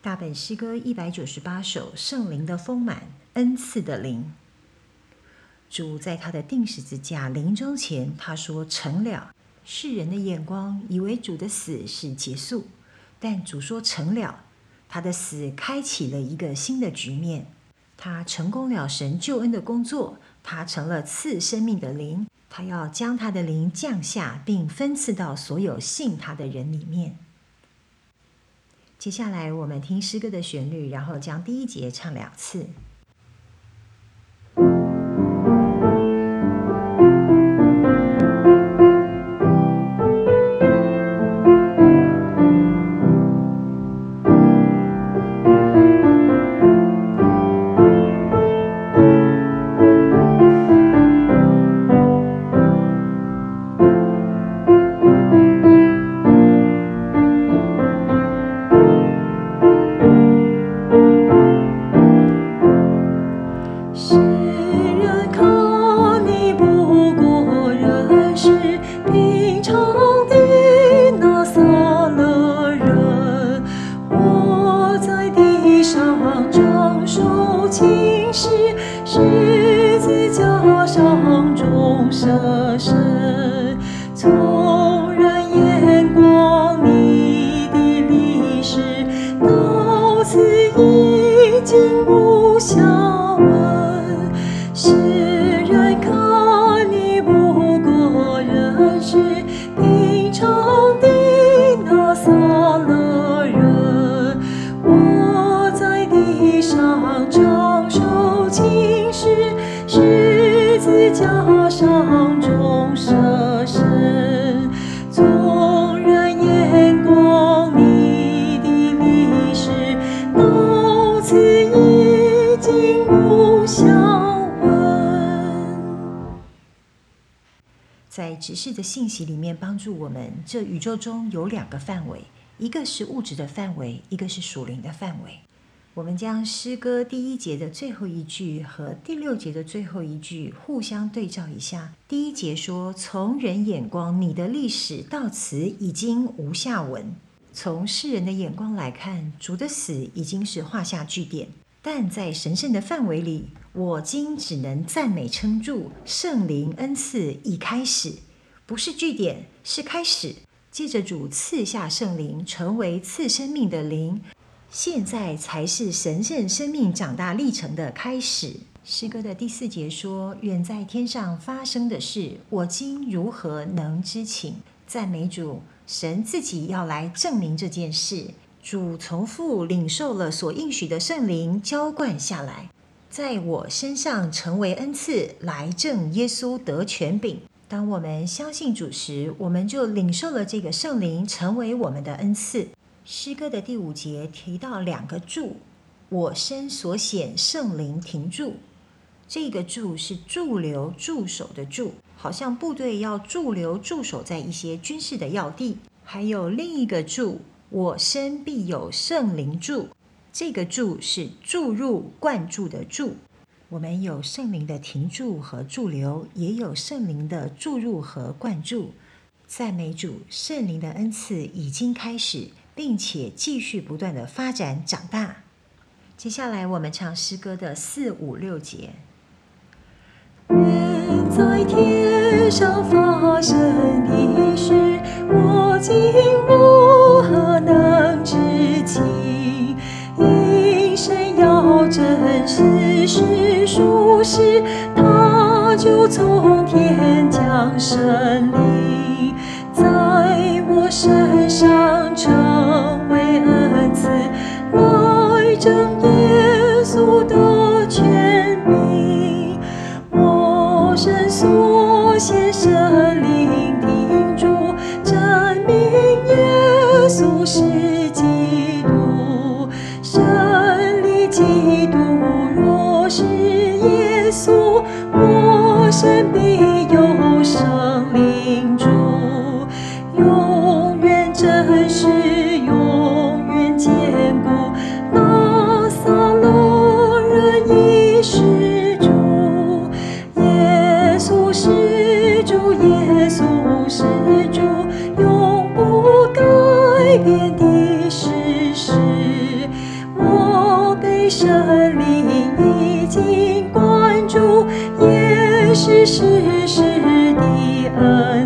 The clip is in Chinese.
大本诗歌198首，圣灵的丰满，恩赐的灵。主在他的钉十字架临终前，他说成了。世人的眼光以为主的死是结束，但主说成了。他的死开启了一个新的局面，他成功了神救恩的工作，他成了赐生命的灵，他要将他的灵降下，并分赐到所有信他的人里面。接下来我们听诗歌的旋律，然后将第一节唱2次。在指示的信息里面帮助我们，这宇宙中有2个范围，一个是物质的范围，一个是属灵的范围。我们将诗歌第1节的最后一句和第6节的最后一句互相对照一下。第1节说，从人眼光，你的历史到此已经无下文。从世人的眼光来看，主的死已经是画下句点，但在神圣的范围里，我今只能赞美称祝，圣灵恩赐已开始，不是句点，是开始。借着主赐下圣灵，成为赐生命的灵，现在才是神圣生命长大历程的开始。诗歌的第4节说，远在天上发生的事，我今如何能知情？赞美主，神自己要来证明这件事。主从父领受了所应许的圣灵，浇灌下来，在我身上成为恩赐，来证耶稣得权柄。当我们相信主时，我们就领受了这个圣灵，成为我们的恩赐。诗歌的第5节提到2个住，我身所显圣灵停住。这个驻是驻留驻守的驻，好像部队要驻留驻守在一些军事的要地。还有另一个驻，我身必有圣灵住，这个驻是注入灌注的注。我们有圣灵的停驻和驻留，也有圣灵的注入和灌注。赞美主，圣灵的恩赐已经开始，并且继续不断的发展长大。接下来我们唱诗歌的4、5、6节。 远在天上发生的事，我今如何能知情？因神要真实是属实，他就从天降圣灵，在我身上成为恩赐，来证耶稣的权柄。我身所显圣灵停住，证明耶稣是基督。圣灵基督若是耶稣，我身必有圣灵住，永远真实，永远坚固。拿撒勒人已是主，耶稣是主，耶稣是主，永不改变的事实。 主，也是世世的恩